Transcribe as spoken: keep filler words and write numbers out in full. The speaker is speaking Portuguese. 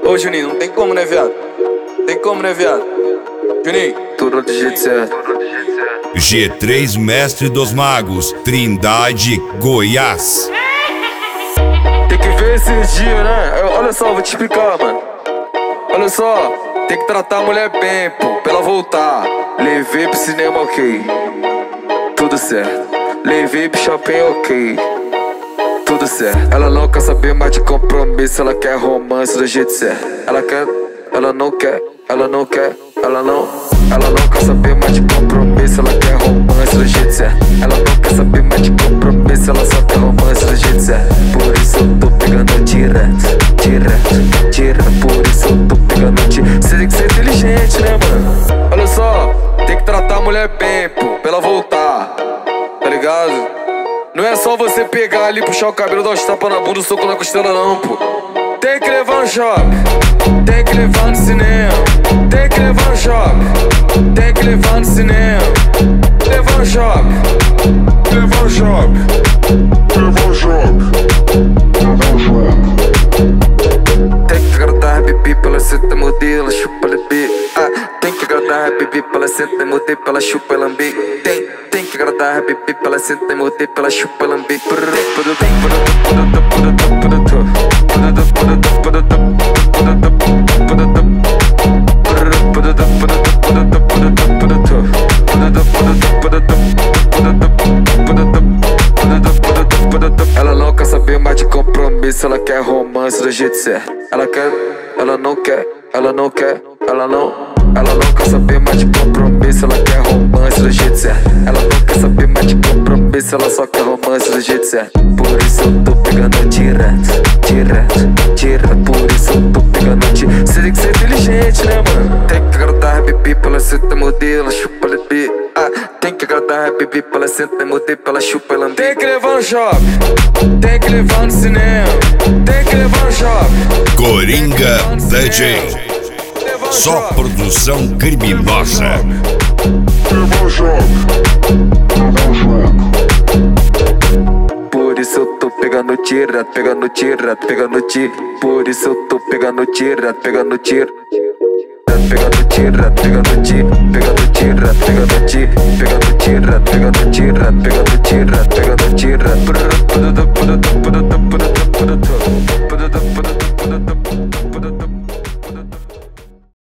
Ô Juninho, não tem como, né, viado? Tem como, né, viado? Juninho, tudo do jeito certo. G três Mestre dos Magos, Trindade, Goiás. Tem que ver esses dias, né? Eu- olha só, vou te explicar, mano. Olha só, tem que tratar a mulher bem, pô, pra ela voltar. Levei pro cinema, ok. Tudo certo. Levei pro shopping, ok. Tudo certo. Ela não quer saber mais de compromisso, ela quer romance do jeito certo. Ela quer, ela não quer, ela não quer, ela não. Ela não quer saber mais de compromisso, ela quer romance do jeito certo. Ela não quer saber mais de compromisso, ela só quer romance do jeito certo. Por isso eu tô pegando direto, direto, direto. Por isso eu tô pegando direto. Você tem que ser inteligente, né, mano? Olha só, tem que tratar a mulher bem, pô, pra ela voltar. Tá ligado? Não é só você pegar ali, puxar o cabelo, dar os tapas na bunda, soco na costela não, pô. Tem que levar no shopping, tem que levar no cinema. Tem que levar no shopping, tem que levar no cinema. Levar no shopping, levar no shopping, levar no shopping, levar no shopping. Tem que agradar a bebê pra ela sentar morder, ela chupa bebê. Ah, tem que agradar a bebê pra ela sentar morder, pra ela chupa lamber. Tem, tem que agradar a bebê pra ela sentar morder, pra ela chupa lamber. Ela não quer saber mais de compromisso, ela quer romance do jeito certo. Ela quer, ela não quer, ela não quer, ela não. Ela não quer saber mais de compromisso, ela quer romance do jeito certo. Ela não quer saber mais de compromisso, ela só quer romance do jeito certo. Por isso eu tô pegando direto, direto, direto. Por isso eu tô pegando direto. Você tem que ser inteligente, né, mano? Tem que agradar a bebê pra ela sentar modelo, chupa bebê. Ah, tem que agradar a bebê pra ela sentar modelo, pra ela chupa ela. Tem que levar no shopping, tem que levar no cinema. Tem que levar no shopping. Coringa D J. Só produção criminosa. Por isso eu tô pegando direto, pegando direto, pegando tiro. Por isso eu tô pegando direto, pegando tiro. Pegando direto, pegando tiro.